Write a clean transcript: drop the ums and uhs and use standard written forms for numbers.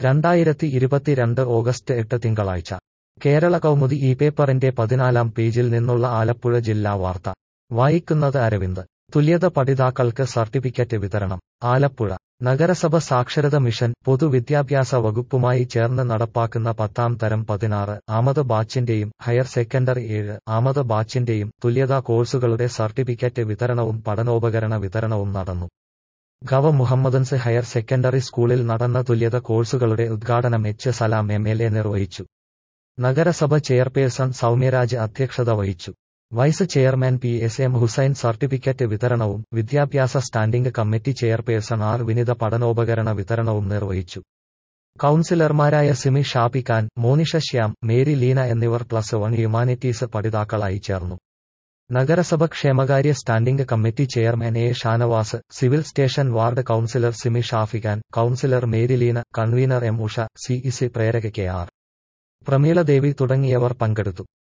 2022 August 8 തിങ്കളാഴ്ച കേരള കൗമുദി ഈ പേപ്പറിന്റെ 14-ാം പേജിൽ നിന്നുള്ള ആലപ്പുഴ ജില്ലാ വാർത്ത വായിക്കുന്നത് അരവിന്ദ്. തുല്യത പഠിതാക്കൾക്ക് സർട്ടിഫിക്കറ്റ് വിതരണം. ആലപ്പുഴ നഗരസഭ സാക്ഷരത മിഷൻ പൊതുവിദ്യാഭ്യാസ വകുപ്പുമായി ചേർന്ന് നടപ്പാക്കുന്ന 10ാം തരം 16-ാമത് ബാച്ചിന്റെയും ഹയർ സെക്കൻഡറി 7-ാമത് ബാച്ചിന്റെയും തുല്യതാ കോഴ്സുകളുടെ സർട്ടിഫിക്കറ്റ് വിതരണവും പഠനോപകരണ വിതരണവും നടന്നു. ഗവ മുഹമ്മദൻസ് ഹയർ സെക്കൻഡറി സ്കൂളിൽ നടന്ന തുല്യത കോഴ്സുകളുടെ ഉദ്ഘാടനം എച്ച് സലാം MLA നിർവഹിച്ചു. നഗരസഭ ചെയർപേഴ്സൺ സൗമ്യരാജ് അധ്യക്ഷത വഹിച്ചു. Vice chairman PS.M. Hussain certificate വിതരണവും വിദ്യാഭ്യാസ standing committee chairperson R. Vinitha പഠനോപകരണ വിതരണവും നിർവഹിച്ചു. കൗൺസിലർമാരായ സിമി ഷാഫി ഖാൻ, മോനിഷ ശ്യാം, മേരി ലീന എന്നിവർ +1 ഹ്യൂമാനിറ്റീസ് പഠിതാക്കളായി ചേർന്നു. നഗരസഭ ക്ഷേമകാര്യ standing committee chairman A. Shanavas, civil station ward councillor Simi Shafi Khan, councillor Mary Leena, convener M. Usha, CEC പ്രേരക KR. പ്രമീള ദേവി തുടങ്ങിയവർ പങ്കെടുത്തു.